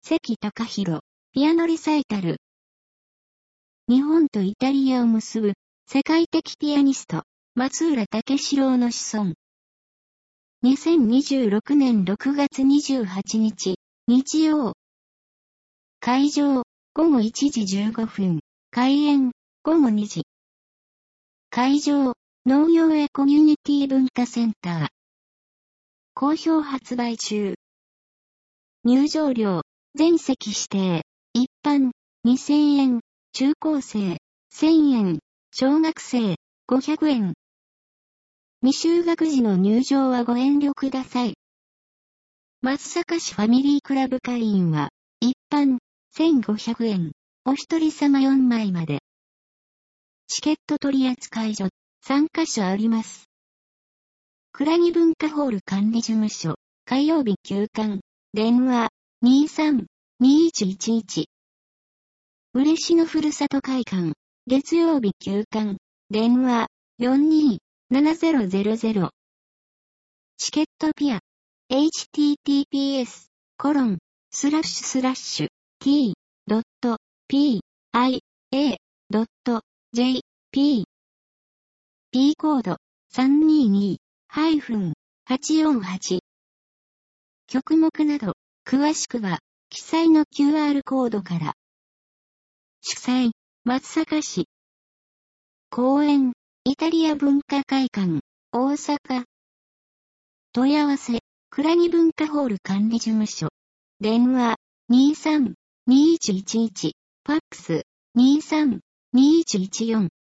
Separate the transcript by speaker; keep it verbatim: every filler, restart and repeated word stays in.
Speaker 1: 関貴弘、ピアノリサイタル。日本とイタリアを結ぶ、世界的ピアニスト、松浦武四郎の子孫。にせんにじゅうろくねんろくがつにじゅうはちにち、日曜。会場、ごごいちじじゅうごふん。開演、ごごにじ。会場、農業へコミュニティ文化センター。好評発売中。入場料、全席指定、一般、にせんえん、中高生、せんえん、小学生、ごひゃくえん。未就学時の入場はご遠慮ください。松阪市ファミリークラブ会員は、一般、せんごひゃくえん、お一人様よんまいまで。チケット取扱所、さんかしょあります。倉木文化ホール管理事務所、火曜日休館、電話、にさん、にいちいちいち。嬉野ふるさと会館、月曜日休館、電話、よんにーななぜろぜろぜろ。チケットピア、エイチティーティーピーエス、コロン、スラッシュスラッシュ、t、ドット、p、i、a、ドット、j、p。P コード、さんにーにー、はちよんはち。曲目など、詳しくは、記載の キューアール コードから。主催、松阪市。公演、イタリア文化会館、大阪。問い合わせ、倉木文化ホール管理事務所。電話、にさん、にいちいちいち、ファックス、にさん、にいちいちよん。